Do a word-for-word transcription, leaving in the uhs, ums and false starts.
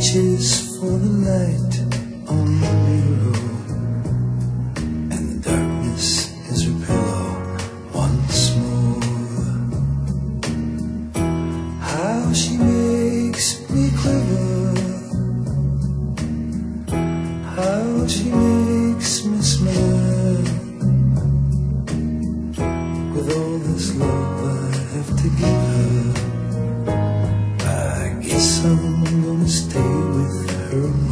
reaches for the light on the mirror, and the darkness is her pillow once more. How she makes me quiver, how she makes me smile. With all this love I have to give her, I guess I'm gonna stay with her.